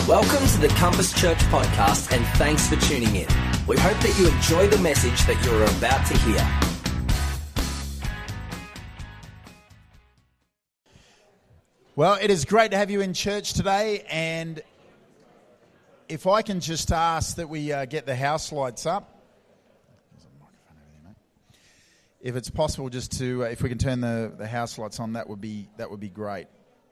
Welcome to the Compass Church podcast, and thanks for tuning in. We hope that you enjoy the message that you're about to hear. Well, it is great to have you in church today, and if I can just ask that we get the house lights up. There's a microphone over there, mate. If it's possible, just to if we can turn the house lights on, that would be great.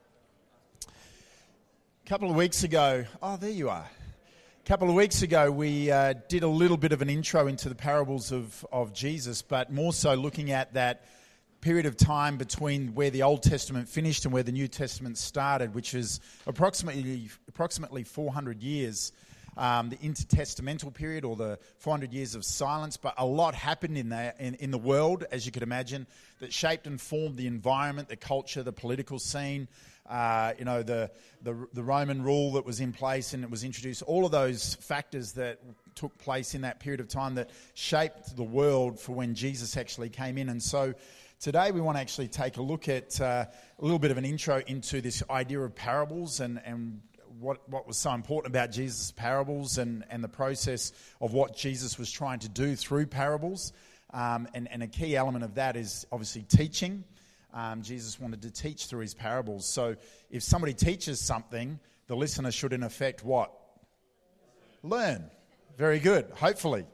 A couple of weeks ago, there you are. A couple of weeks ago, we did a little bit of an intro into the parables of Jesus, but more so looking at that period of time between where the Old Testament finished and where the New Testament started, which is approximately 400 years, the intertestamental period, or the 400 years of silence. But a lot happened in the world, as you could imagine, that shaped and formed the environment, the culture, the political scene. The Roman rule that was in place and it was introduced, all of those factors that took place in that period of time that shaped the world for when Jesus actually came in. And so today we want to actually take a look at a little bit of an intro into this idea of parables and what was so important about Jesus' parables and the process of what Jesus was trying to do through parables. And a key element of that is obviously teaching. Jesus wanted to teach through his parables. So if somebody teaches something, the listener should in effect what? Learn. Very good. Hopefully.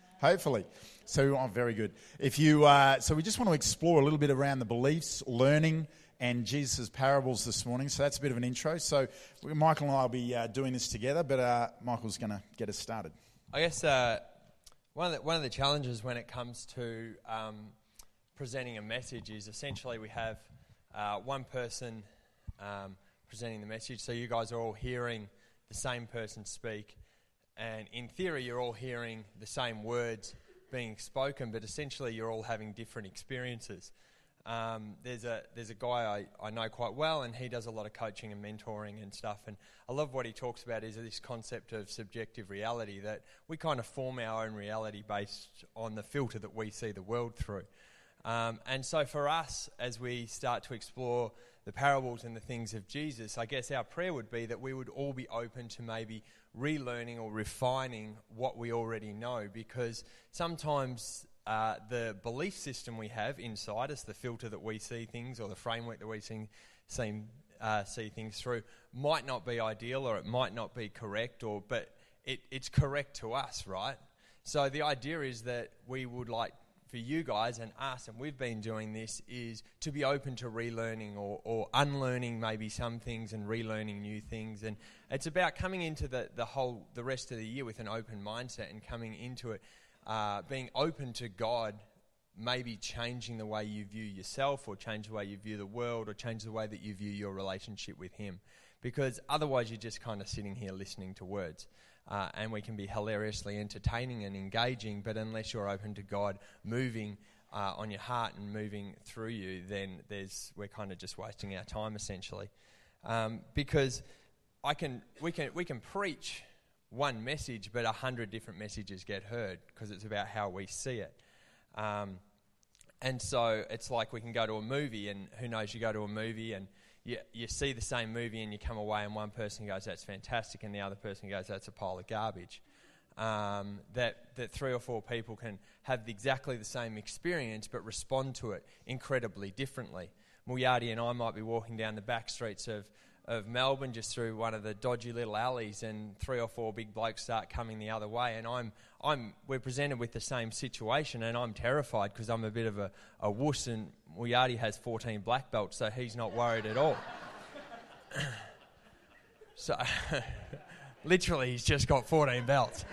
So very good. So we just want to explore a little bit around the beliefs, learning, and Jesus' parables this morning. So that's a bit of an intro. So Michael and I will be doing this together, but Michael's going to get us started. I guess one of the challenges when it comes to presenting a message is essentially we have one person presenting the message, so you guys are all hearing the same person speak, and in theory you're all hearing the same words being spoken, but essentially you're all having different experiences. There's a guy I know quite well, and he does a lot of coaching and mentoring and stuff, and I love what he talks about is this concept of subjective reality, that we kind of form our own reality based on the filter that we see the world through. And so for us, as we start to explore the parables and the things of Jesus, I guess our prayer would be that we would all be open to maybe relearning or refining what we already know, because sometimes the belief system we have inside us, the filter that we see things or the framework that we see things through, might not be ideal, or it might not be correct, but it's correct to us, right? So the idea is that we would like for you guys and us, and we've been doing this, is to be open to relearning or unlearning maybe some things and relearning new things. And it's about coming into the rest of the year with an open mindset and coming into it, being open to God, maybe changing the way you view yourself, or change the way you view the world, or change the way that you view your relationship with Him. Because otherwise you're just kind of sitting here listening to words. And we can be hilariously entertaining and engaging, but unless you're open to God moving on your heart and moving through you, then we're kind of just wasting our time essentially. Because we can preach one message, but 100 different messages get heard, because it's about how we see it. And so it's like we can go to a movie, and who knows, you go to a movie and you see the same movie and you come away and one person goes, that's fantastic, and the other person goes, that's a pile of garbage. That 3 or 4 people can have exactly the same experience but respond to it incredibly differently. Muliardi and I might be walking down the back streets of Melbourne, just through one of the dodgy little alleys, and 3 or 4 big blokes start coming the other way, and we're presented with the same situation, and I'm terrified because I'm a bit of a wuss, and Muliardi has 14 black belts, so he's not worried at all. So, literally, he's just got 14 belts.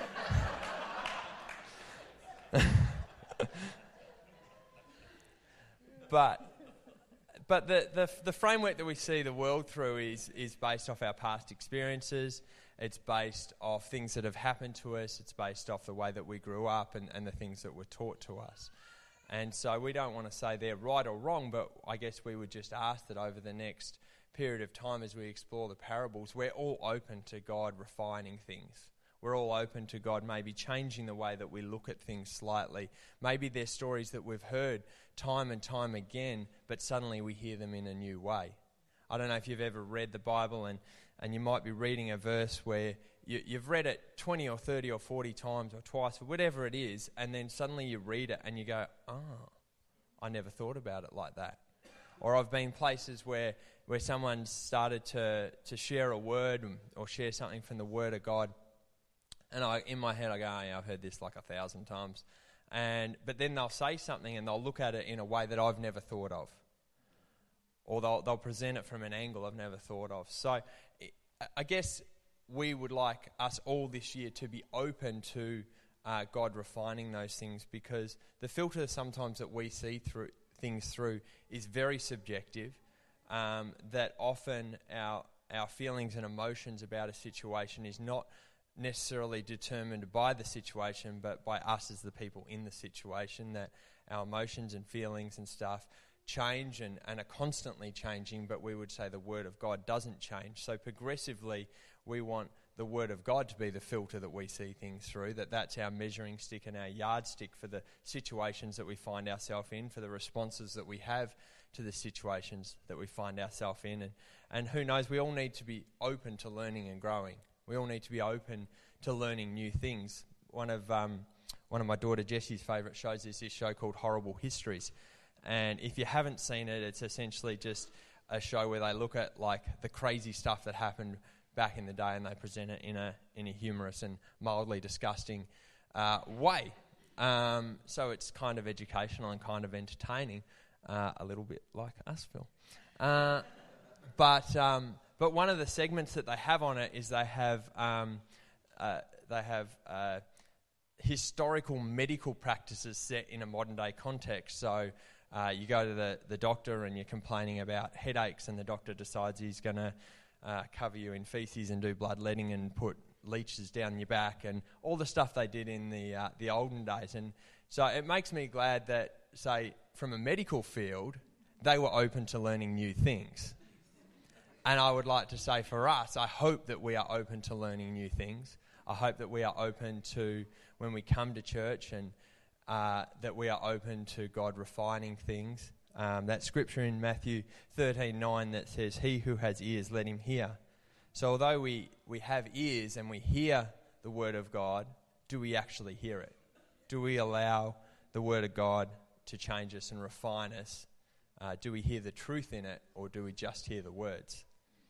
But the framework that we see the world through is based off our past experiences. It's based off things that have happened to us. It's based off the way that we grew up and the things that were taught to us. And so we don't want to say they're right or wrong, but I guess we would just ask that over the next period of time as we explore the parables, we're all open to God refining things. We're all open to God maybe changing the way that we look at things slightly. Maybe they're stories that we've heard time and time again, but suddenly we hear them in a new way. I don't know if you've ever read the Bible, and and you might be reading a verse where you've read it 20 or 30 or 40 times or twice or whatever it is, and then suddenly you read it and you go, oh, I never thought about it like that. Or I've been places where someone started to share a word or share something from the Word of God, and in my head I go, oh, yeah, I've heard this like 1,000 times. But then they'll say something and they'll look at it in a way that I've never thought of. Or they'll present it from an angle I've never thought of. So I guess we would like us all this year to be open to God refining those things, because the filter sometimes that we see things through is very subjective, that often our feelings and emotions about a situation is not necessarily determined by the situation, but by us as the people in the situation, that our emotions and feelings and stuff change and are constantly changing, but we would say the Word of God doesn't change. So progressively we want the Word of God to be the filter that we see things through, that's our measuring stick and our yardstick for the situations that we find ourselves in, for the responses that we have to the situations that we find ourselves in. And who knows, we all need to be open to learning and growing. We all need to be open to learning new things. One of my daughter Jessie's favourite shows is this show called Horrible Histories. And if you haven't seen it, it's essentially just a show where they look at like the crazy stuff that happened back in the day, and they present it in a humorous and mildly disgusting way. So it's kind of educational and kind of entertaining, a little bit like us, Phil. But one of the segments that they have on it is they have historical medical practices set in a modern day context. So you go to the doctor and you're complaining about headaches, and the doctor decides he's going to cover you in feces and do bloodletting and put leeches down your back and all the stuff they did in the olden days. And so it makes me glad that, say, from a medical field, they were open to learning new things. And I would like to say for us, I hope that we are open to learning new things. I hope that we are open to, when we come to church, and that we are open to God refining things. That scripture in Matthew 13:9 that says, "He who has ears, let him hear." So although we have ears and we hear the Word of God, do we actually hear it? Do we allow the Word of God to change us and refine us? Do we hear the truth in it, or do we just hear the words?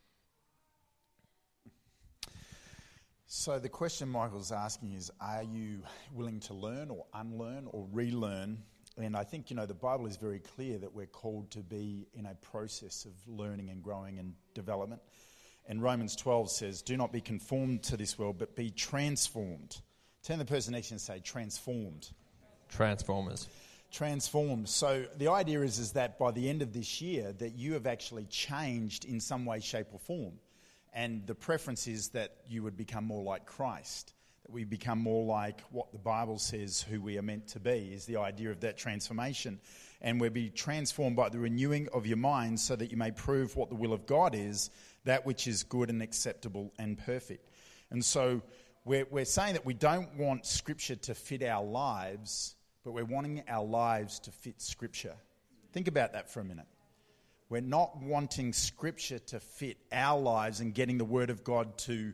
So the question Michael's asking is, are you willing to learn or unlearn or relearn? And I think, the Bible is very clear that we're called to be in a process of learning and growing and development. And Romans 12 says, do not be conformed to this world, but be transformed. Turn the person next to you and say, transformed. Transformers. Transformed. So the idea is that by the end of this year, that you have actually changed in some way, shape or form. And the preference is that you would become more like Christ, that we become more like what the Bible says who we are meant to be, is the idea of that transformation. And we'll be transformed by the renewing of your mind, so that you may prove what the will of God is, that which is good and acceptable and perfect. And so we're saying that we don't want Scripture to fit our lives, but we're wanting our lives to fit Scripture. Think about that for a minute. We're not wanting Scripture to fit our lives and getting the Word of God to,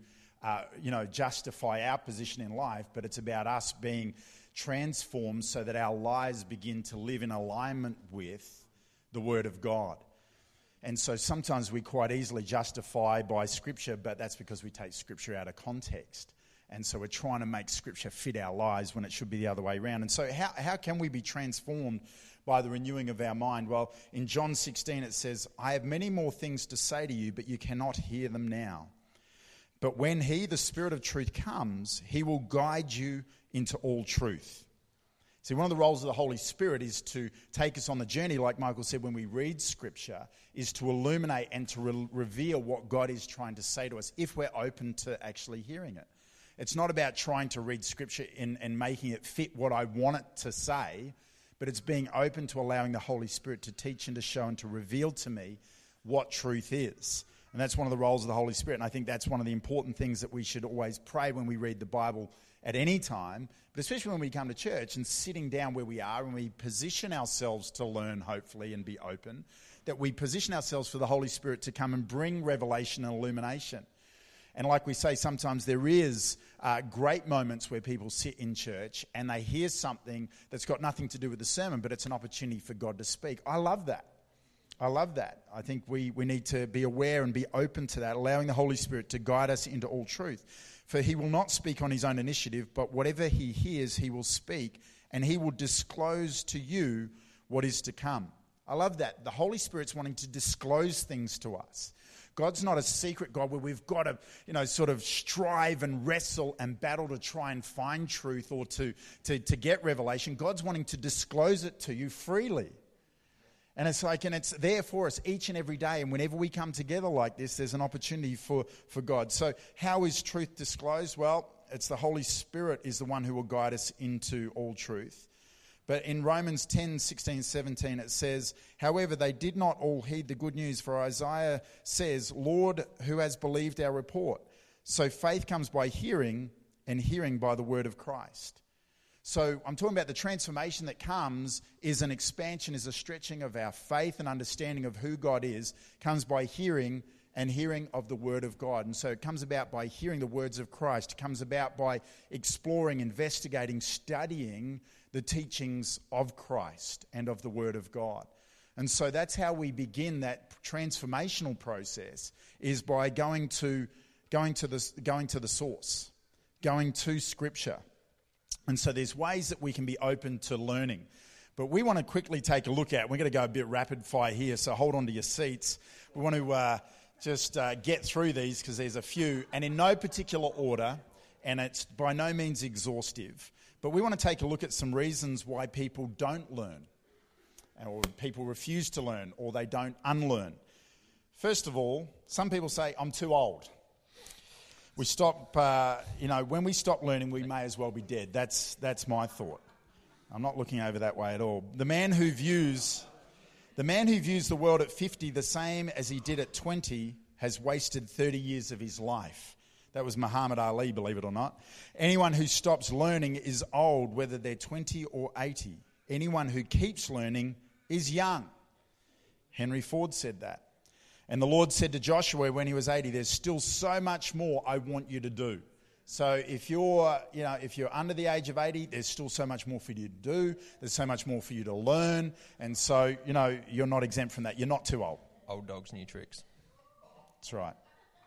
justify our position in life, but it's about us being transformed so that our lives begin to live in alignment with the Word of God. And so sometimes we quite easily justify by Scripture, but that's because we take Scripture out of context. And so we're trying to make Scripture fit our lives when it should be the other way around. And so how can we be transformed by the renewing of our mind? Well, in John 16 it says, I have many more things to say to you, but you cannot hear them now. But when He, the Spirit of truth, comes, He will guide you into all truth. See, one of the roles of the Holy Spirit is to take us on the journey, like Michael said, when we read Scripture, is to illuminate and to reveal what God is trying to say to us, if we're open to actually hearing it. It's not about trying to read Scripture and making it fit what I want it to say, but it's being open to allowing the Holy Spirit to teach and to show and to reveal to me what truth is. And that's one of the roles of the Holy Spirit. And I think that's one of the important things that we should always pray when we read the Bible at any time, but especially when we come to church and sitting down where we are and we position ourselves to learn, hopefully, and be open, that we position ourselves for the Holy Spirit to come and bring revelation and illumination. And like we say, sometimes there is great moments where people sit in church and they hear something that's got nothing to do with the sermon, but it's an opportunity for God to speak. I love that. I think we need to be aware and be open to that, allowing the Holy Spirit to guide us into all truth. For he will not speak on his own initiative, but whatever he hears, he will speak, and he will disclose to you what is to come. I love that. The Holy Spirit's wanting to disclose things to us. God's not a secret God where we've got to, sort of strive and wrestle and battle to try and find truth or to get revelation. God's wanting to disclose it to you freely. And it's there for us each and every day. And whenever we come together like this, there's an opportunity for God. So how is truth disclosed? Well, it's the Holy Spirit is the one who will guide us into all truth. But in Romans 10, 16, 17, it says, however, they did not all heed the good news, for Isaiah says, Lord, who has believed our report? So faith comes by hearing, and hearing by the word of Christ. So I'm talking about the transformation that comes is an expansion, is a stretching of our faith and understanding of who God is, comes by hearing and hearing of the word of God. And so it comes about by hearing the words of Christ. It comes about by exploring, investigating, studying the teachings of Christ and of the word of God. And so that's how we begin that transformational process, is by going to the source, going to Scripture. And so there's ways that we can be open to learning. But we want to quickly take a look at, we're going to go a bit rapid fire here, so hold on to your seats. We want to just get through these because there's a few, and in no particular order, and it's by no means exhaustive. But we want to take a look at some reasons why people don't learn, or people refuse to learn, or they don't unlearn. First of all, some people say, I'm too old. We stop, when we stop learning, we may as well be dead. That's my thought. I'm not looking over that way at all. The man who views the world at 50 the same as he did at 20 has wasted 30 years of his life. That was Muhammad Ali, believe it or not. Anyone who stops learning is old, whether they're 20 or 80. Anyone who keeps learning is young. Henry Ford said that. And the Lord said to Joshua when he was 80, there's still so much more I want you to do. So if you're under the age of 80, there's still so much more for you to do. There's so much more for you to learn. And so, you're not exempt from that. You're not too old. Old dogs, new tricks. That's right.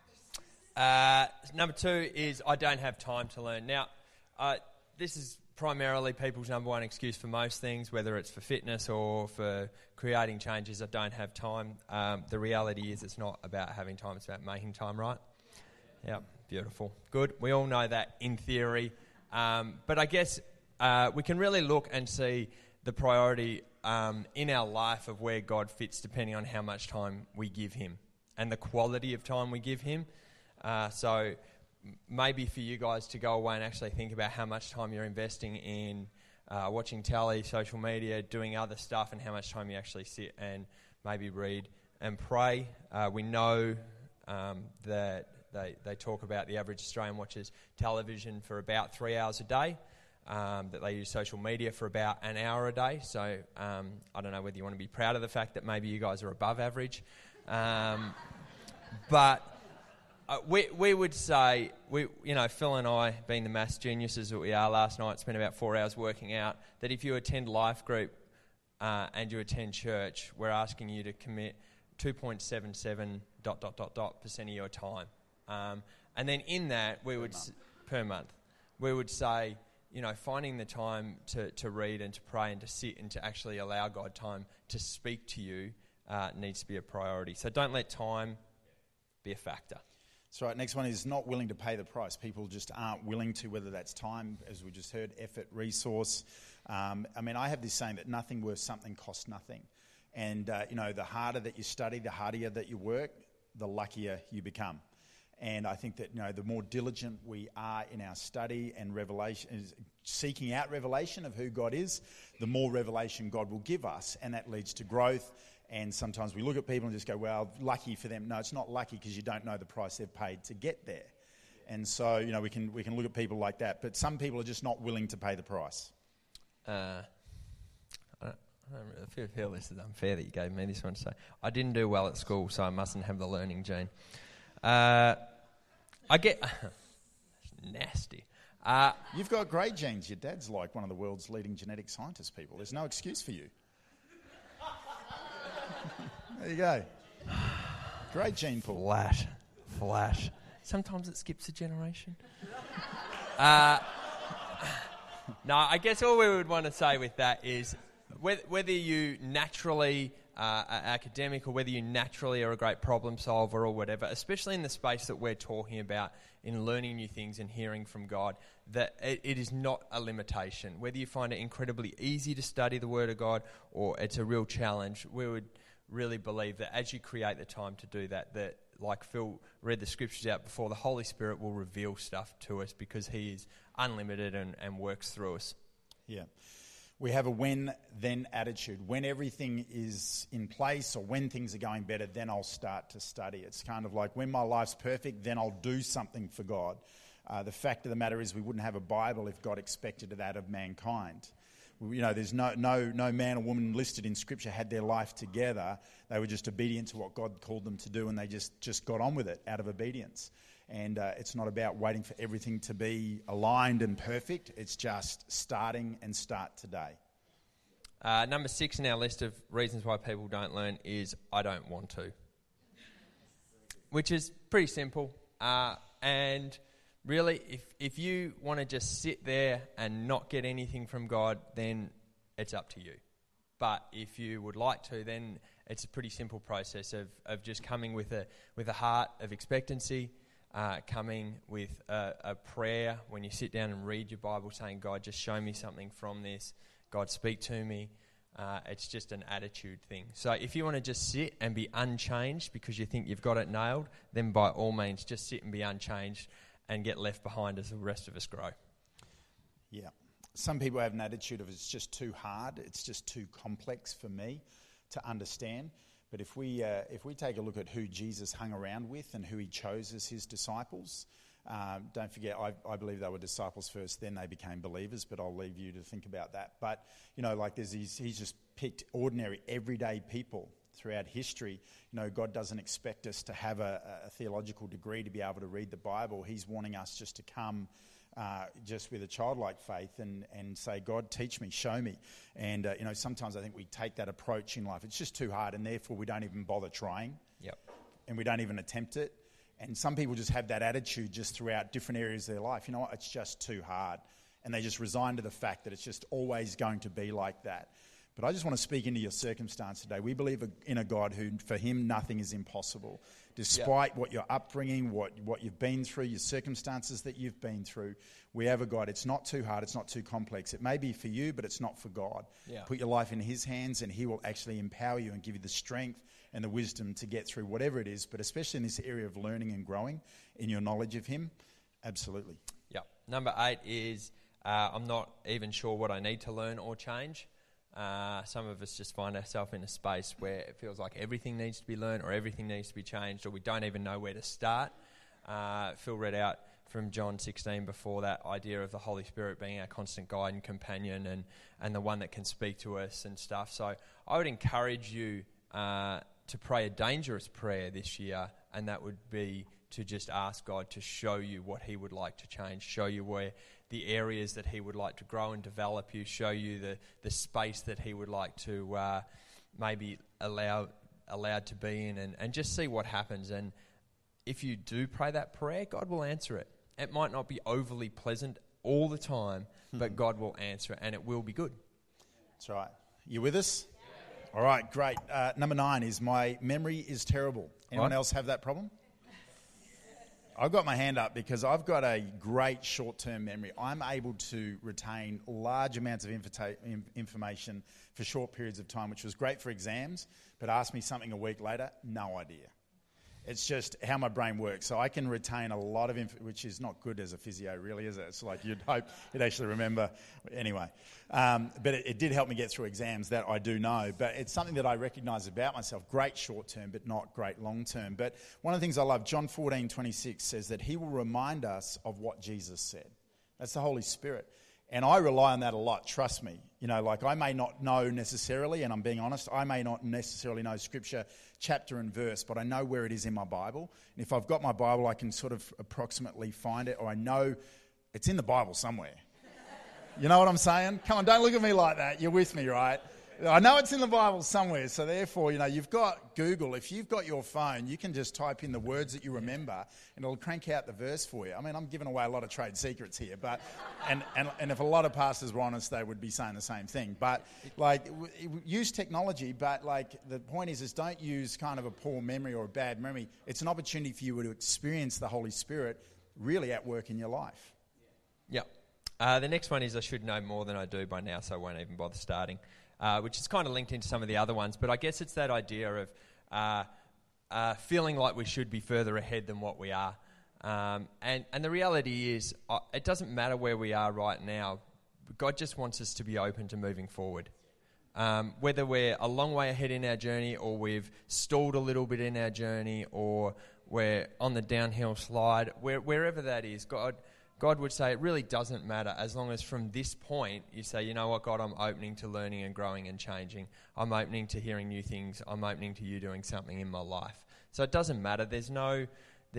Number two is I don't have time to learn. Now, this is primarily people's number one excuse for most things, whether it's for fitness or for creating changes. I don't have time. The reality is it's not about having time, it's about making time, right? Yeah, beautiful. Good. We all know that in theory. But I guess we can really look and see the priority in our life of where God fits depending on how much time we give him and the quality of time we give him. So maybe for you guys to go away and actually think about how much time you're investing in watching telly, social media, doing other stuff, and how much time you actually sit and maybe read and pray. We know that they talk about the average Australian watches television for about 3 hours a day, that they use social media for about an hour a day. So I don't know whether you want to be proud of the fact that maybe you guys are above average. But we would say, Phil and I, being the maths geniuses that we are, last night spent about 4 hours working out that if you attend life group and you attend church, we're asking you to commit 2.77 ... % of your time. And then in that, we would per month, we would say, finding the time to read and to pray and to sit and to actually allow God time to speak to you needs to be a priority. So don't let time be a factor. That's right. Next one is not willing to pay the price. People just aren't willing to, whether that's time, as we just heard, effort, resource. I have this saying that nothing worth something costs nothing. And, the harder that you study, the harder that you work, the luckier you become. And I think that, the more diligent we are in our study and revelation, seeking out revelation of who God is, the more revelation God will give us. And that leads to growth. And sometimes we look at people and just go, well, lucky for them. No, it's not lucky because you don't know the price they've paid to get there. And so, we can look at people like that. But some people are just not willing to pay the price. I feel this is unfair that you gave me this one to say. I didn't do well at school, so I mustn't have the learning gene. I get nasty. You've got great genes. Your dad's like one of the world's leading genetic scientist people. There's no excuse for you. There you go. Great gene pool. Flat. Sometimes it skips a generation. No, I guess all we would want to say with that is whether you naturally are academic or whether you naturally are a great problem solver or whatever, especially in the space that we're talking about in learning new things and hearing from God, that it is not a limitation. Whether you find it incredibly easy to study the Word of God or it's a real challenge, we would really believe that as you create the time to do that, like Phil read the scriptures out before, the Holy Spirit will reveal stuff to us because He is unlimited and works through us. Yeah. We have a when-then attitude. When everything is in place or when things are going better, then I'll start to study. It's kind of like when my life's perfect, then I'll do something for God. The fact of the matter is we wouldn't have a Bible if God expected that of mankind. You know, there's no man or woman listed in Scripture had their life together. They were just obedient to what God called them to do, and they just got on with it out of obedience. And it's not about waiting for everything to be aligned and perfect. It's just starting and start today. Number 6 in our list of reasons why people don't learn is I don't want to, which is pretty simple. And really, if you want to just sit there and not get anything from God, then it's up to you. But if you would like to, then it's a pretty simple process of just coming with a heart of expectancy, coming with a prayer when you sit down and read your Bible, saying, God, just show me something from this. God, speak to me. It's just an attitude thing. So if you want to just sit and be unchanged because you think you've got it nailed, then by all means, just sit and be unchanged and get left behind as the rest of us grow. Yeah. Some people have an attitude of it's just too hard, it's just too complex for me to understand. But if we take a look at who Jesus hung around with and who he chose as his disciples, don't forget, I believe they were disciples first, then they became believers, but I'll leave you to think about that. But, you know, like he's just picked ordinary, everyday people throughout history. You know, God doesn't expect us to have a theological degree to be able to read the Bible. He's wanting us just to come just with a childlike faith and say, God, teach me, show me. And, you know, sometimes I think we take that approach in life. It's just too hard, and therefore we don't even bother trying. Yep. And we don't even attempt it. And some people just have that attitude just throughout different areas of their life. You know what? It's just too hard. And they just resign to the fact that it's just always going to be like that. But I just want to speak into your circumstance today. We believe in a God who, for him, nothing is impossible. Despite what your upbringing, what you've been through, your circumstances that you've been through, we have a God. It's not too hard. It's not too complex. It may be for you, but it's not for God. Yeah. Put your life in his hands and he will actually empower you and give you the strength and the wisdom to get through whatever it is, but especially in this area of learning and growing in your knowledge of him. Absolutely. Yeah. Number 8 is I'm not even sure what I need to learn or change. Some of us just find ourselves in a space where it feels like everything needs to be learned or everything needs to be changed, or we don't even know where to start. Phil read out from John 16 before that idea of the Holy Spirit being our constant guide and companion and the one that can speak to us and stuff. So I would encourage you to pray a dangerous prayer this year, and that would be to just ask God to show you what he would like to change, show you where the areas that he would like to grow and develop you, show you the space that he would like to maybe allowed to be in, and just see what happens. And if you do pray that prayer, God will answer it. It might not be overly pleasant all the time, but God will answer it, and it will be good. That's right. You with us? All right, great. Number 9 is my memory is terrible. Anyone else have that problem? I've got my hand up because I've got a great short-term memory. I'm able to retain large amounts of information for short periods of time, which was great for exams, but ask me something a week later, no idea. It's just how my brain works. So I can retain a lot of which is not good as a physio, really, is it? It's like you'd hope you'd actually remember. Anyway, but it did help me get through exams, that I do know. But it's something that I recognise about myself. Great short-term, but not great long-term. But one of the things I love, John 14:26 says that he will remind us of what Jesus said. That's the Holy Spirit. And I rely on that a lot, trust me. Like I may not know necessarily, and I'm being honest, I may not necessarily know scripture, chapter and verse, but I know where it is in my Bible. And if I've got my Bible, I can sort of approximately find it, or I know it's in the Bible somewhere. You know what I'm saying? Come on, don't look at me like that. You're with me, right? I know it's in the Bible somewhere, so therefore, you've got Google. If you've got your phone, you can just type in the words that you remember, and it'll crank out the verse for you. I mean, I'm giving away a lot of trade secrets here, but and if a lot of pastors were honest, they would be saying the same thing. But use technology, but the point is don't use kind of a poor memory or a bad memory. It's an opportunity for you to experience the Holy Spirit really at work in your life. Yeah. The next one is I should know more than I do by now, so I won't even bother starting. Which is kind of linked into some of the other ones, but I guess it's that idea of feeling like we should be further ahead than what we are. And the reality is, it doesn't matter where we are right now. God just wants us to be open to moving forward. Whether we're a long way ahead in our journey, or we've stalled a little bit in our journey, or we're on the downhill slide, wherever that is, God would say it really doesn't matter as long as from this point you say, you know what, God, I'm opening to learning and growing and changing. I'm opening to hearing new things. I'm opening to you doing something in my life. So it doesn't matter. There's no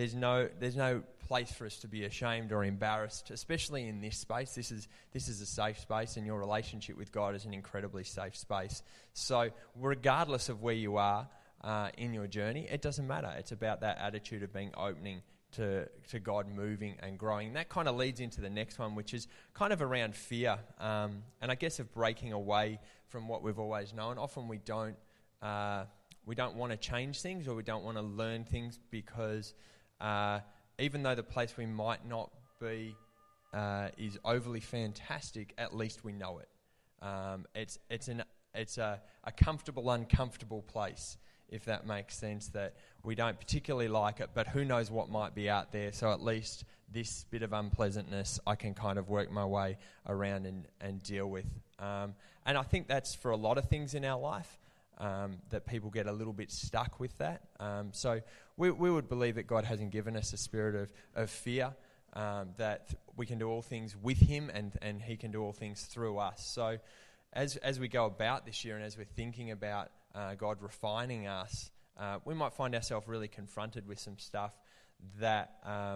place for us to be ashamed or embarrassed, especially in this space. This is a safe space, and your relationship with God is an incredibly safe space. So regardless of where you are in your journey, it doesn't matter. It's about that attitude of being opening to God moving and growing. That kind of leads into the next one, which is kind of around fear, and I guess of breaking away from what we've always known. Often we don't want to change things, or we don't want to learn things because even though the place we might not be is overly fantastic, at least we know it. It's a comfortable, uncomfortable place, if that makes sense, that we don't particularly like it, but who knows what might be out there. So at least this bit of unpleasantness I can kind of work my way around and deal with. And I think that's for a lot of things in our life, that people get a little bit stuck with that. So we would believe that God hasn't given us a spirit of fear, that we can do all things with him and he can do all things through us. So as we go about this year and as we're thinking about God refining us, we might find ourselves really confronted with some stuff that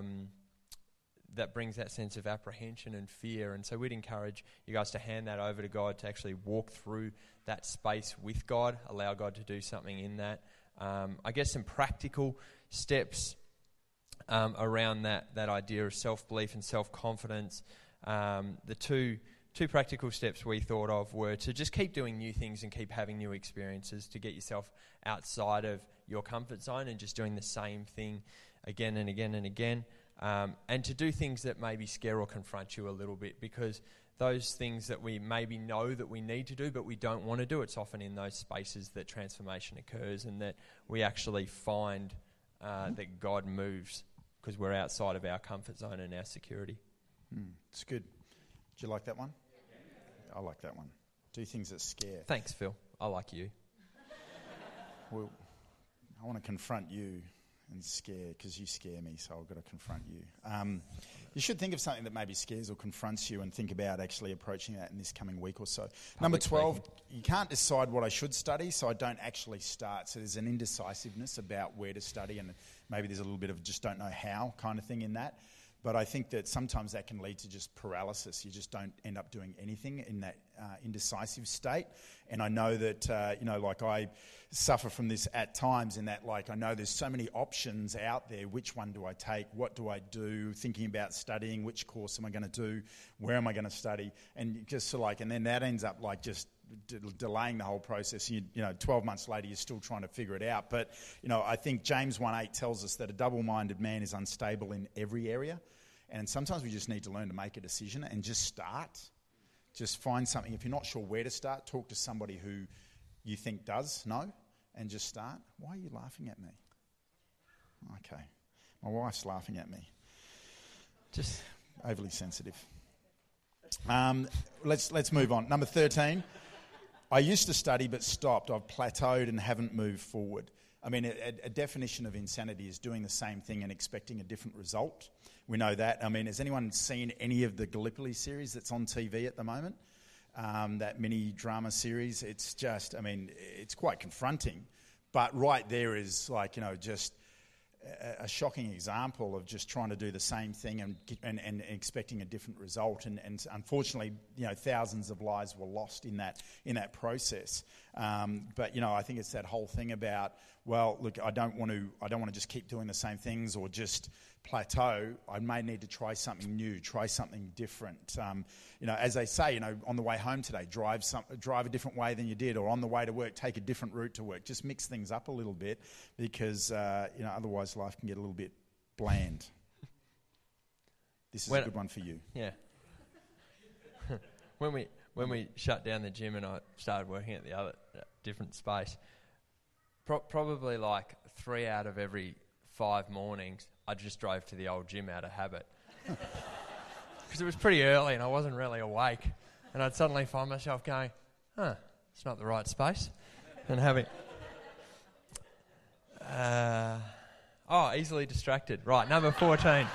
brings that sense of apprehension and fear. And so we'd encourage you guys to hand that over to God, to actually walk through that space with God, allow God to do something in that. I guess some practical steps around that idea of self-belief and self-confidence. The two practical steps we thought of were to just keep doing new things and keep having new experiences, to get yourself outside of your comfort zone and just doing the same thing again and again and again, and to do things that maybe scare or confront you a little bit, because those things that we maybe know that we need to do but we don't want to do, it's often in those spaces that transformation occurs and that we actually find that God moves, because we're outside of our comfort zone and our security. It's good. Did you like that one? I like that one. Do things that scare. Thanks, Phil. I like you. Well, I want to confront you and scare, because you scare me, so I've got to confront you. You should think of something that maybe scares or confronts you and think about actually approaching that in this coming week or so. Number 12, you can't decide what I should study, so I don't actually start. So there's an indecisiveness about where to study, and maybe there's a little bit of just don't know how kind of thing in that. But I think that sometimes that can lead to just paralysis. You just don't end up doing anything in that indecisive state. And I know that, I suffer from this at times, in that, I know there's so many options out there. Which one do I take? What do I do? Thinking about studying, which course am I going to do? Where am I going to study? And just and then that ends up just delaying the whole process. 12 months later, you're still trying to figure it out. But, I think James 1:8 tells us that a double-minded man is unstable in every area. And sometimes we just need to learn to make a decision and just start. Just find something. If you're not sure where to start, talk to somebody who you think does know, and just start. Why are you laughing at me? Okay. My wife's laughing at me. Just overly sensitive. Let's move on. Number 13. I used to study but stopped. I've plateaued and haven't moved forward. I mean, a definition of insanity is doing the same thing and expecting a different result. we know that. I mean, has anyone seen any of the Gallipoli series that's on TV at the moment? That mini drama series. It's just, I mean, it's quite confronting. But right there is like, just a shocking example of just trying to do the same thing and expecting a different result. And unfortunately, thousands of lives were lost in that process. But I think it's that whole thing about, well, look, I don't want to just keep doing the same things or just plateau. I may need to try something new, try something different. As they say, on the way home today, drive a different way than you did, or on the way to work, take a different route to work. Just mix things up a little bit, because otherwise life can get a little bit bland. This is a good one for you. Yeah. When we shut down the gym and I started working at the other different space, probably like 3 out of every 5 mornings, I just drove to the old gym out of habit. Because it was pretty early and I wasn't really awake. And I'd suddenly find myself going, it's not the right space. And having... easily distracted. Right, number 14.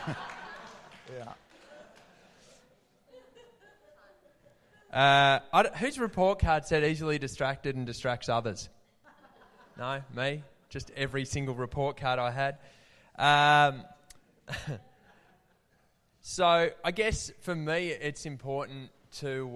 Yeah. Whose report card said easily distracted and distracts others? No, me. Just every single report card I had. So I guess for me it's important to...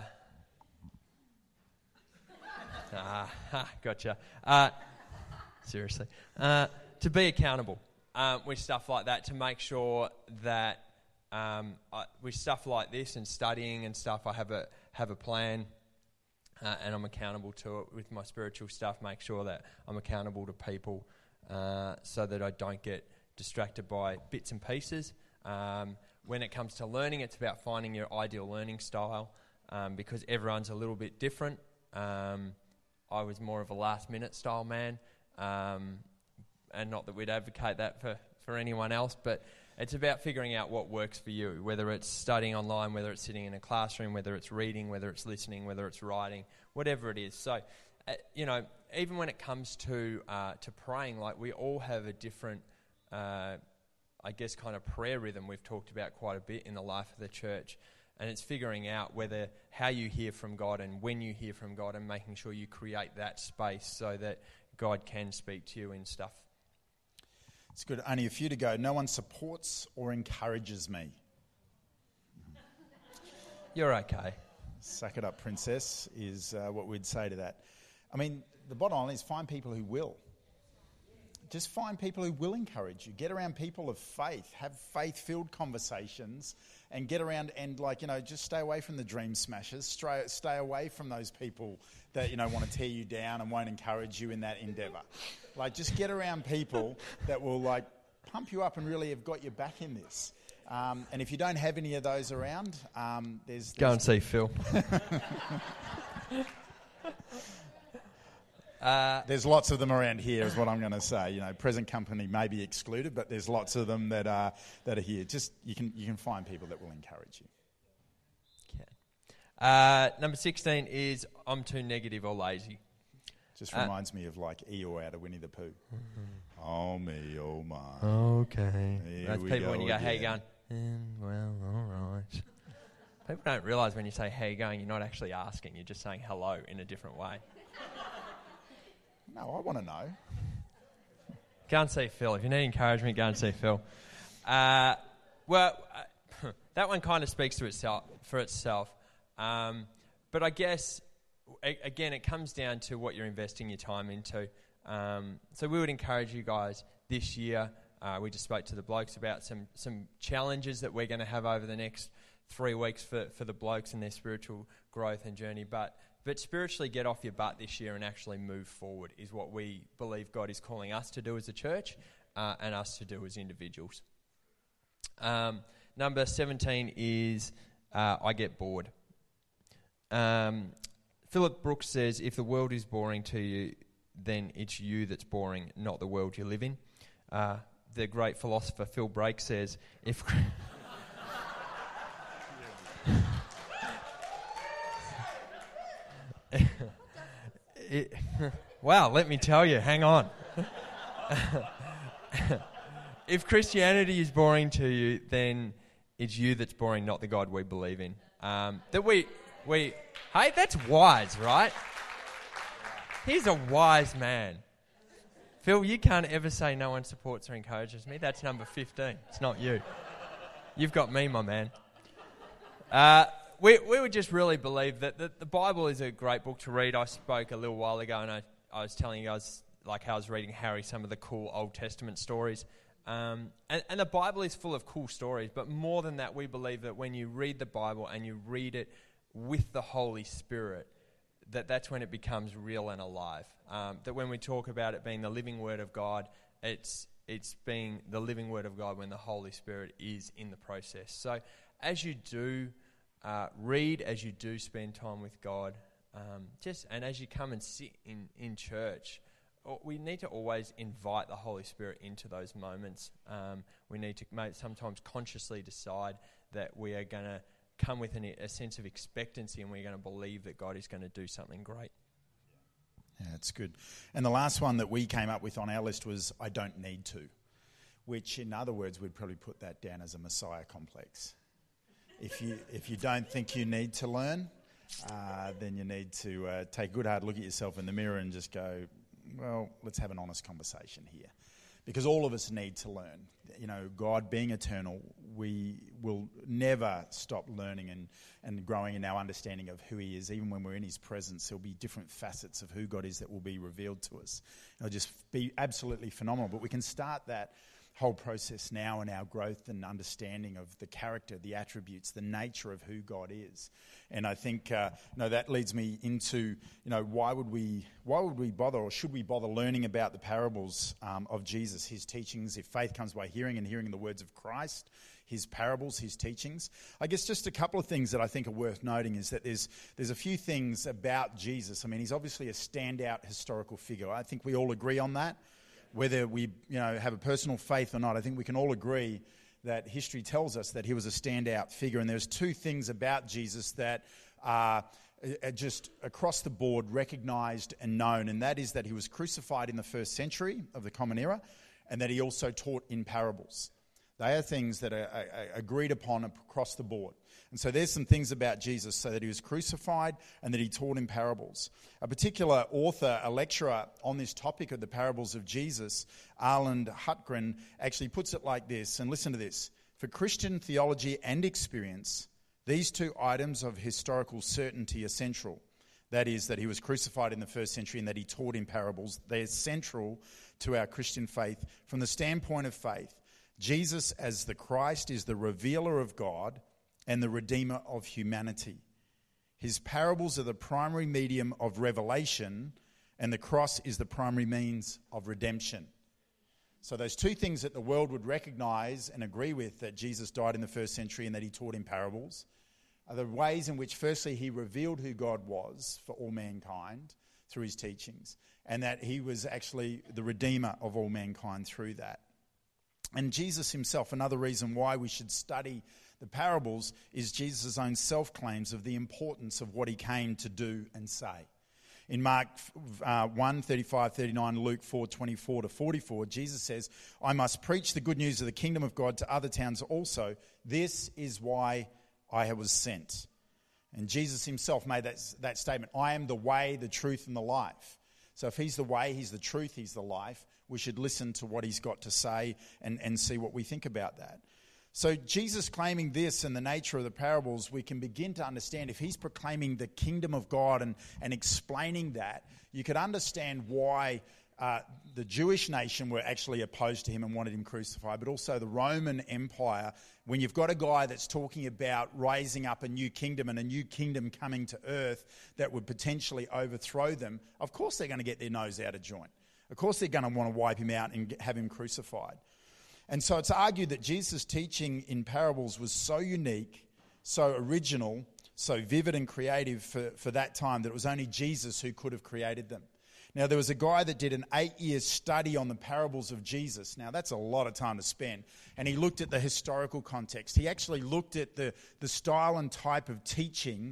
gotcha. Seriously. To be accountable with stuff like that, to make sure that with stuff like this and studying and stuff, I have a plan and I'm accountable to it. With my spiritual stuff, make sure that I'm accountable to people so that I don't get distracted by bits and pieces. When it comes to learning, it's about finding your ideal learning style because everyone's a little bit different. I was more of a last-minute style man, and not that we'd advocate that for anyone else, but it's about figuring out what works for you, whether it's studying online, whether it's sitting in a classroom, whether it's reading, whether it's listening, whether it's writing, whatever it is. So, even when it comes to praying, like we all have a different, kind of prayer rhythm we've talked about quite a bit in the life of the church. And it's figuring out how you hear from God and when you hear from God and making sure you create that space so that God can speak to you in stuff. It's good. Only a few to go. No one supports or encourages me. You're okay. Suck it up, princess, is what we'd say to that. I mean, the bottom line is find people who will. Just find people who will encourage you. Get around people of faith. Have faith-filled conversations and get around and just stay away from the dream smashers. Stay away from those people that, want to tear you down and won't encourage you in that endeavour. Just get around people that will, pump you up and really have got your back in this. And if you don't have any of those around, there's... Go and see Phil. There's lots of them around here, is what I'm going to say. Present company may be excluded, but there's lots of them that are here. Just you can find people that will encourage you. Okay. Number 16 is I'm too negative or lazy. Just reminds me of Eeyore out of Winnie the Pooh. Oh me, oh my. Okay. That's people when you go, how you going? Well, all right. People don't realise when you say how you going, you're not actually asking. You're just saying hello in a different way. No, I want to know. Go and see Phil. If you need encouragement, go and see Phil. That one kind of speaks for itself. But I guess, again, it comes down to what you're investing your time into. So we would encourage you guys this year. We just spoke to the blokes about some challenges that we're going to have over the next 3 weeks for the blokes and their spiritual growth and journey. But spiritually get off your butt this year and actually move forward is what we believe God is calling us to do as a church and us to do as individuals. Number 17 is I get bored. Philip Brooks says, if the world is boring to you, then it's you that's boring, not the world you live in. The great philosopher Phil Brake says, if... Wow, let me tell you, hang on. if Christianity is boring to you, then it's you that's boring, not the God we believe in. Hey, that's wise, right? He's a wise man. Phil, you can't ever say no one supports or encourages me. That's number 15. It's not you. You've got me, my man. We would just really believe that the Bible is a great book to read. I spoke a little while ago and I was telling you guys like how I was reading Harry some of the cool Old Testament stories. And the Bible is full of cool stories, but more than that, we believe that when you read the Bible and you read it with the Holy Spirit, that's when it becomes real and alive. That when we talk about it being the living Word of God, it's being the living Word of God when the Holy Spirit is in the process. So as you do read, as you do spend time with God, and as you come and sit in church, we need to always invite the Holy Spirit into those moments. We need to sometimes consciously decide that we are going to come with a sense of expectancy and we're going to believe that God is going to do something great. Yeah, that's good. And the last one that we came up with on our list was, I don't need to, which in other words, we'd probably put that down as a Messiah complex. If you don't think you need to learn, then you need to take a good hard look at yourself in the mirror and just go, well, let's have an honest conversation here. Because all of us need to learn. You know, God being eternal, we will never stop learning and growing in our understanding of who He is. Even when we're in His presence, there'll be different facets of who God is that will be revealed to us. It'll just be absolutely phenomenal. But we can start that whole process now in our growth and understanding of the character, the attributes, the nature of who God is. And I think that leads me into, why would we bother, or should we bother learning about the parables of Jesus, His teachings? If faith comes by hearing, and hearing the words of Christ, His parables, His teachings. I guess just a couple of things that I think are worth noting is that there's a few things about Jesus. I mean, He's obviously a standout historical figure. I think we all agree on that. Whether we have a personal faith or not, I think we can all agree that history tells us that He was a standout figure. And there's two things about Jesus that are just across the board recognised and known, and that is that He was crucified in the first century of the Common Era, and that He also taught in parables. They are things that are agreed upon across the board. And so there's some things about Jesus, so that He was crucified and that He taught in parables. A particular author, a lecturer on this topic of the parables of Jesus, Arland Hutgren, actually puts it like this, and listen to this. For Christian theology and experience, these two items of historical certainty are central. That is, that He was crucified in the first century and that He taught in parables. They're central to our Christian faith. From the standpoint of faith, Jesus as the Christ is the revealer of God and the redeemer of humanity. His parables are the primary medium of revelation, and the cross is the primary means of redemption. So those two things that the world would recognize and agree with, that Jesus died in the first century and that He taught in parables, are the ways in which firstly He revealed who God was for all mankind through His teachings, and that He was actually the redeemer of all mankind through that. And Jesus Himself, another reason why we should study the parables, is Jesus' own self-claims of the importance of what He came to do and say. In Mark 1, 35, 39, Luke 4, 24 to 44, Jesus says, I must preach the good news of the kingdom of God to other towns also. This is why I was sent. And Jesus Himself made that statement, I am the way, the truth, and the life. So if He's the way, He's the truth, He's the life, we should listen to what He's got to say and see what we think about that. So Jesus claiming this and the nature of the parables, we can begin to understand if He's proclaiming the kingdom of God and explaining that, you could understand why the Jewish nation were actually opposed to Him and wanted Him crucified, but also the Roman Empire. When you've got a guy that's talking about raising up a new kingdom and a new kingdom coming to earth that would potentially overthrow them, of course they're going to get their nose out of joint. Of course they're going to want to wipe Him out and have Him crucified. And so it's argued that Jesus' teaching in parables was so unique, so original, so vivid and creative for that time that it was only Jesus who could have created them. Now, there was a guy that did an 8-year study on the parables of Jesus. Now, that's a lot of time to spend. And he looked at the historical context. He actually looked at the style and type of teaching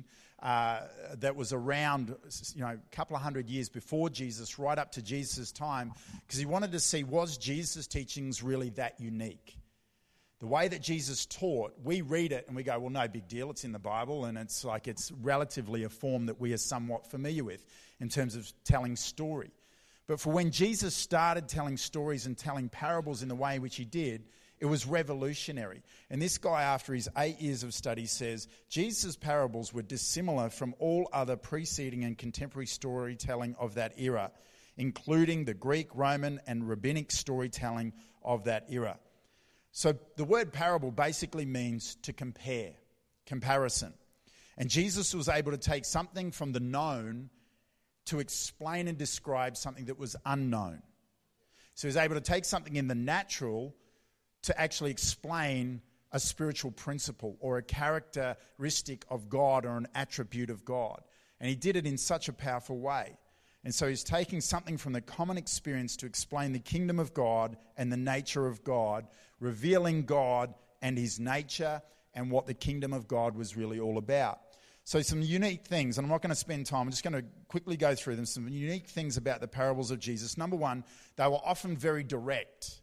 that was around, a couple of hundred years before Jesus, right up to Jesus' time, because he wanted to see, was Jesus' teachings really that unique? The way that Jesus taught, we read it and we go, well, no big deal, it's in the Bible, and it's relatively a form that we are somewhat familiar with in terms of telling story. But for when Jesus started telling stories and telling parables in the way in which he did, it was revolutionary. And this guy, after his 8 years of study, says, Jesus' parables were dissimilar from all other preceding and contemporary storytelling of that era, including the Greek, Roman, and rabbinic storytelling of that era. So the word parable basically means to compare, comparison. And Jesus was able to take something from the known to explain and describe something that was unknown. So he was able to take something in the natural to actually explain a spiritual principle or a characteristic of God or an attribute of God. And he did it in such a powerful way. And so he's taking something from the common experience to explain the kingdom of God and the nature of God, revealing God and his nature and what the kingdom of God was really all about. So some unique things, and I'm not going to spend time, I'm just going to quickly go through them. Some unique things about the parables of Jesus. Number one, they were often very direct.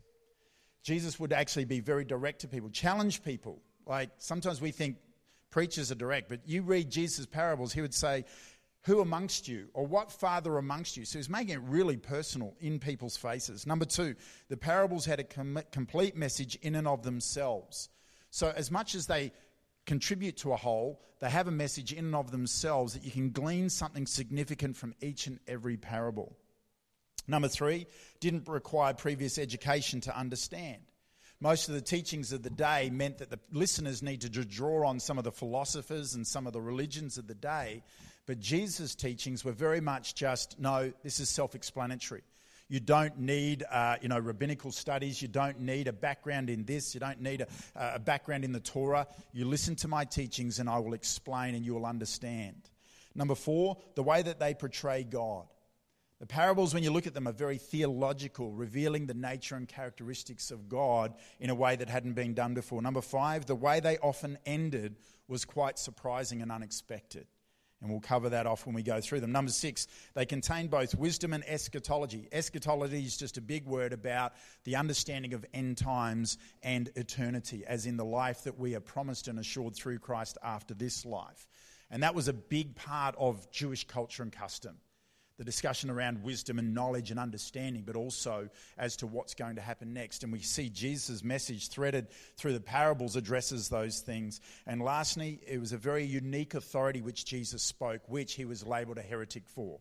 Jesus would actually be very direct to people, challenge people. Like sometimes we think preachers are direct, but you read Jesus' parables, he would say, who amongst you, or what father amongst you? So he's making it really personal in people's faces. Number two, the parables had a complete message in and of themselves. So as much as they contribute to a whole, they have a message in and of themselves that you can glean something significant from each and every parable. Number three, didn't require previous education to understand. Most of the teachings of the day meant that the listeners needed to draw on some of the philosophers and some of the religions of the day, but Jesus' teachings were very much just, no, this is self-explanatory. You don't need, rabbinical studies. You don't need a background in this. You don't need a background in the Torah. You listen to my teachings and I will explain and you will understand. Number four, the way that they portray God. The parables, when you look at them, are very theological, revealing the nature and characteristics of God in a way that hadn't been done before. Number five, the way they often ended was quite surprising and unexpected. And we'll cover that off when we go through them. Number six, they contain both wisdom and eschatology. Eschatology is just a big word about the understanding of end times and eternity, as in the life that we are promised and assured through Christ after this life. And that was a big part of Jewish culture and custom. The discussion around wisdom and knowledge and understanding, but also as to what's going to happen next. And we see Jesus' message threaded through the parables addresses those things. And lastly, it was a very unique authority which Jesus spoke, which he was labelled a heretic for.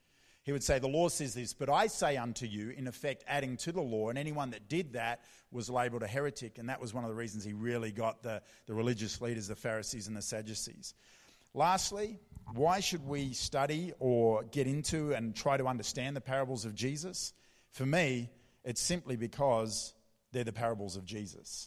He would say, the law says this, but I say unto you, in effect adding to the law, and anyone that did that was labelled a heretic. And that was one of the reasons he really got the religious leaders, the Pharisees and the Sadducees. Lastly, why should we study or get into and try to understand the parables of Jesus? For me, it's simply because they're the parables of Jesus.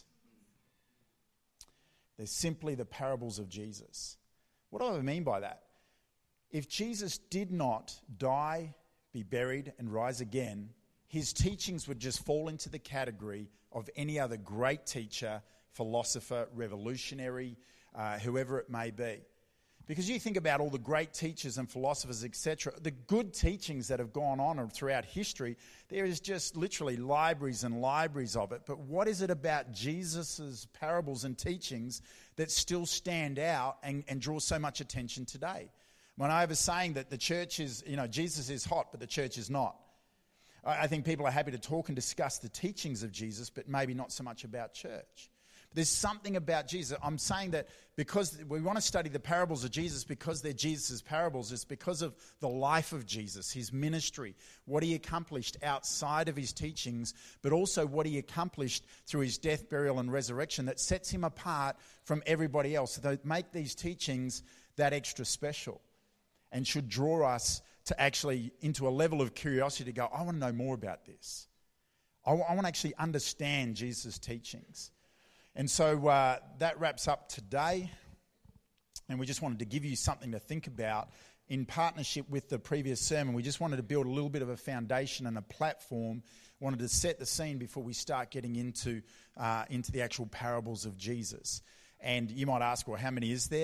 They're simply the parables of Jesus. What do I mean by that? If Jesus did not die, be buried, and rise again, his teachings would just fall into the category of any other great teacher, philosopher, revolutionary, whoever it may be. Because you think about all the great teachers and philosophers, etc., the good teachings that have gone on throughout history, there is just literally libraries and libraries of it. But what is it about Jesus' parables and teachings that still stand out and draw so much attention today? When I was saying that the church is, Jesus is hot, but the church is not. I think people are happy to talk and discuss the teachings of Jesus, but maybe not so much about church. There's something about Jesus. I'm saying that because we want to study the parables of Jesus because they're Jesus' parables, it's because of the life of Jesus, his ministry, what he accomplished outside of his teachings, but also what he accomplished through his death, burial, and resurrection that sets him apart from everybody else. They make these teachings that extra special and should draw us to actually into a level of curiosity to go, I want to know more about this. I want to actually understand Jesus' teachings. And so that wraps up today, and we just wanted to give you something to think about in partnership with the previous sermon. We just wanted to build a little bit of a foundation and a platform, wanted to set the scene before we start getting into the actual parables of Jesus. And you might ask, well, how many is there?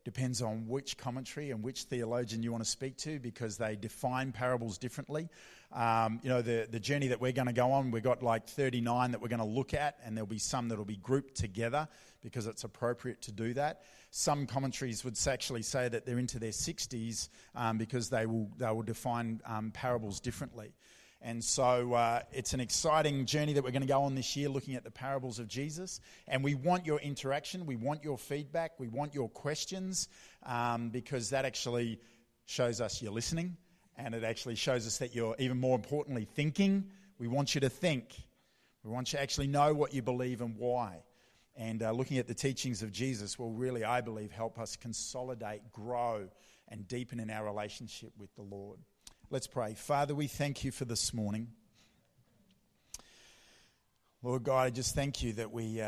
Depends on which commentary and which theologian you want to speak to, because they define parables differently. The journey that we're going to go on, we've got like 39 that we're going to look at, and there'll be some that will be grouped together because it's appropriate to do that. Some commentaries would actually say that they're into their 60s because they will define parables differently. And so it's an exciting journey that we're going to go on this year, looking at the parables of Jesus. And we want your interaction. We want your feedback. We want your questions, because that actually shows us you're listening. And it actually shows us that you're, even more importantly, thinking. We want you to think. We want you to actually know what you believe and why. And looking at the teachings of Jesus will really, I believe, help us consolidate, grow, and deepen in our relationship with the Lord. Let's pray. Father, we thank you for this morning. Lord God, I just thank you that we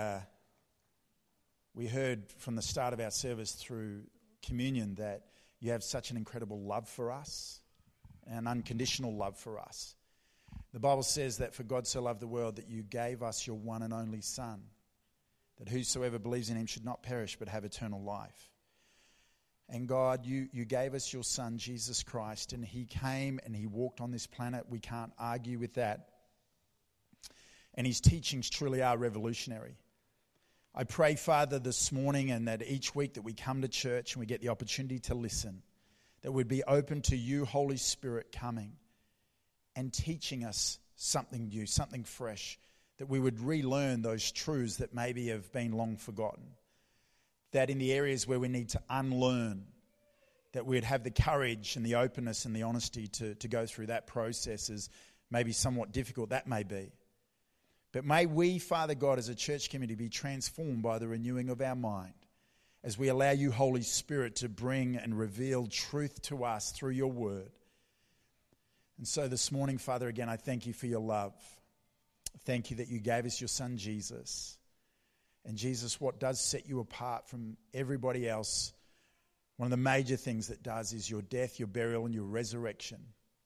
heard from the start of our service through communion that you have such an incredible love for us, an unconditional love for us. The Bible says that for God so loved the world that you gave us your one and only Son, that whosoever believes in him should not perish but have eternal life. And God, you gave us your Son, Jesus Christ, and he came and he walked on this planet. We can't argue with that. And his teachings truly are revolutionary. I pray, Father, this morning and that each week that we come to church and we get the opportunity to listen, that we'd be open to you, Holy Spirit, coming and teaching us something new, something fresh, that we would relearn those truths that maybe have been long forgotten. That in the areas where we need to unlearn, that we'd have the courage and the openness and the honesty to go through that process, as maybe somewhat difficult that may be. But may we, Father God, as a church community, be transformed by the renewing of our mind as we allow you, Holy Spirit, to bring and reveal truth to us through your word. And so this morning, Father, again, I thank you for your love. Thank you that you gave us your Son, Jesus. And Jesus, what does set you apart from everybody else, one of the major things that does is your death, your burial, and your resurrection.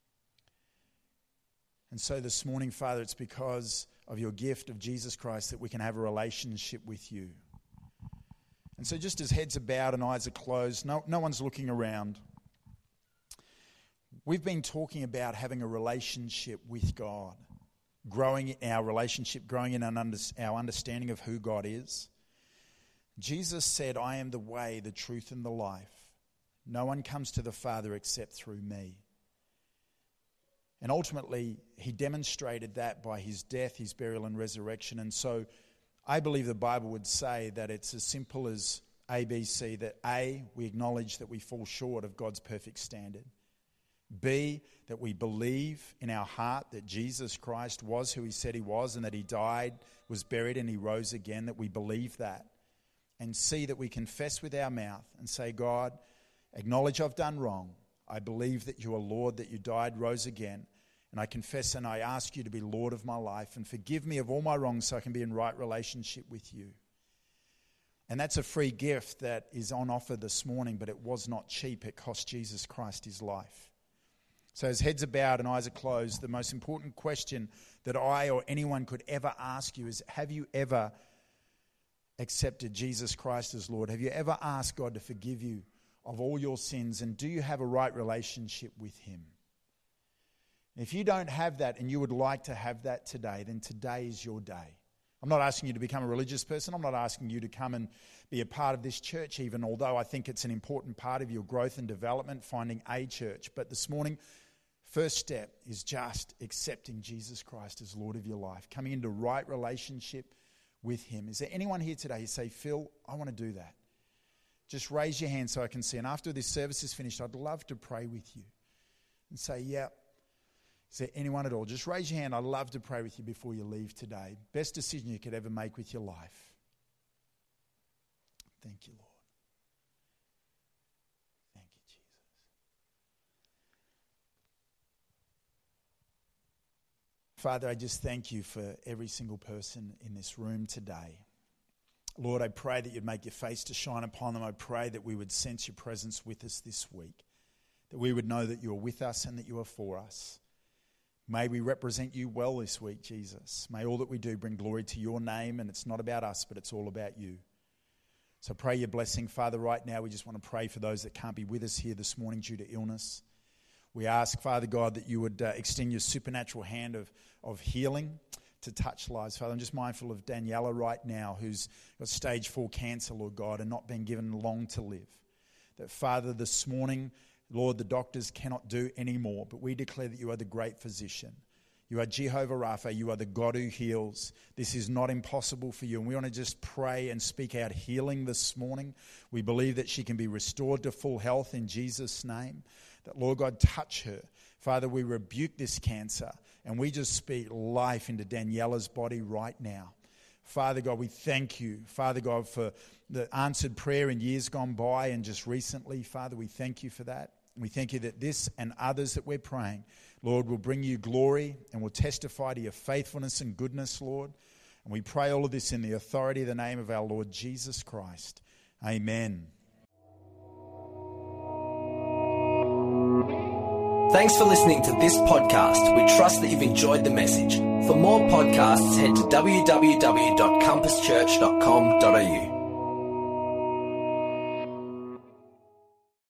And so this morning, Father, it's because of your gift of Jesus Christ that we can have a relationship with you. And so just as heads are bowed and eyes are closed, no one's looking around. We've been talking about having a relationship with God. Growing in our relationship, growing in our understanding of who God is. Jesus said, I am the way, the truth, and the life. No one comes to the Father except through me. And ultimately, he demonstrated that by his death, his burial, and resurrection. And so I believe the Bible would say that it's as simple as ABC, that A, we acknowledge that we fall short of God's perfect standard. B, that we believe in our heart that Jesus Christ was who he said he was, and that he died, was buried, and he rose again, that we believe that. And C, that we confess with our mouth and say, God, acknowledge I've done wrong. I believe that you are Lord, that you died, rose again. And I confess and I ask you to be Lord of my life and forgive me of all my wrongs so I can be in right relationship with you. And that's a free gift that is on offer this morning, but it was not cheap. It cost Jesus Christ his life. So as heads are bowed and eyes are closed, the most important question that I or anyone could ever ask you is, have you ever accepted Jesus Christ as Lord? Have you ever asked God to forgive you of all your sins? And do you have a right relationship with him? If you don't have that and you would like to have that today, then today is your day. I'm not asking you to become a religious person. I'm not asking you to come and be a part of this church even, although I think it's an important part of your growth and development, finding a church. But this morning, first step is just accepting Jesus Christ as Lord of your life, coming into right relationship with him. Is there anyone here today who say, Phil, I want to do that? Just raise your hand so I can see. And after this service is finished, I'd love to pray with you and say, yeah. Is there anyone at all? Just raise your hand. I'd love to pray with you before you leave today. Best decision you could ever make with your life. Thank you, Lord. Thank you, Jesus. Father, I just thank you for every single person in this room today. Lord, I pray that you'd make your face to shine upon them. I pray that we would sense your presence with us this week, that we would know that you are with us and that you are for us. May we represent you well this week, Jesus. May all that we do bring glory to your name, and it's not about us, but it's all about you. So pray your blessing. Father, right now we just want to pray for those that can't be with us here this morning due to illness. We ask, Father God, that you would extend your supernatural hand of healing to touch lives. Father, I'm just mindful of Daniela right now, who's got stage 4 cancer, Lord God, and not been given long to live. That, Father, this morning, Lord, the doctors cannot do any more, but we declare that you are the great physician. You are Jehovah Rapha. You are the God who heals. This is not impossible for you. And we want to just pray and speak out healing this morning. We believe that she can be restored to full health in Jesus' name. That, Lord God, touch her. Father, we rebuke this cancer and we just speak life into Daniela's body right now. Father God, we thank you, Father God, for the answered prayer in years gone by and just recently. Father, we thank you for that. We thank you that this and others that we're praying, Lord, will bring you glory and will testify to your faithfulness and goodness, Lord. And we pray all of this in the authority of the name of our Lord Jesus Christ. Amen. Thanks for listening to this podcast. We trust that you've enjoyed the message. For more podcasts, head to www.compasschurch.com.au.